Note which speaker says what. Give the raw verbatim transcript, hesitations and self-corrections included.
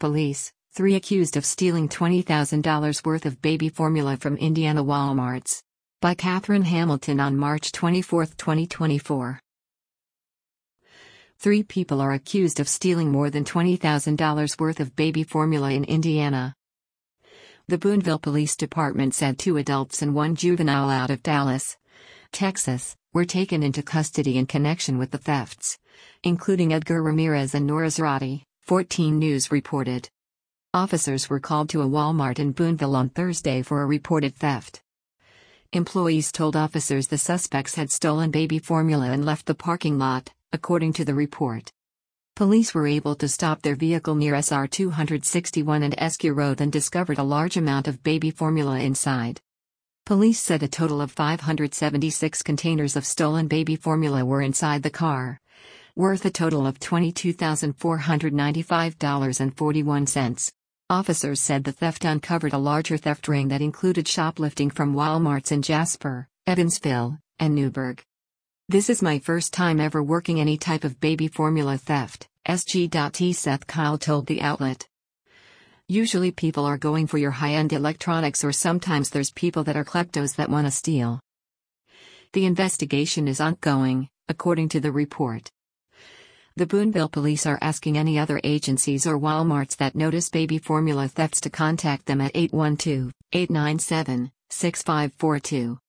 Speaker 1: police, three accused of stealing twenty thousand dollars worth of baby formula from Indiana Walmarts. By Catherine Hamilton on March twenty-fourth, twenty twenty-four. Three people are accused of stealing more than twenty thousand dollars worth of baby formula in Indiana. The Boonville Police Department said two adults and one juvenile out of Dallas, Texas, were taken into custody in connection with the thefts, including Edgar Ramirez and Nora Zarate, fourteen News reported. Officers were called to a Walmart in Boonville on Thursday for a reported theft. Employees told officers the suspects had stolen baby formula and left the parking lot, according to the report. Police were able to stop their vehicle near S R two sixty-one and Eskew Road and discovered a large amount of baby formula inside. Police said a total of five hundred seventy-six containers of stolen baby formula were inside the car, worth a total of twenty-two thousand four hundred ninety-five dollars and forty-one cents. Officers said the theft uncovered a larger theft ring that included shoplifting from Walmarts in Jasper, Evansville, and Newburgh. "This is my first time ever working any type of baby formula theft," S G T Seth Kyle told the outlet. "Usually people are going for your high-end electronics, or sometimes there's people that are kleptos that want to steal." The investigation is ongoing, according to the report. The Boonville police are asking any other agencies or Walmarts that notice baby formula thefts to contact them at eight one two, eight nine seven, six five four two.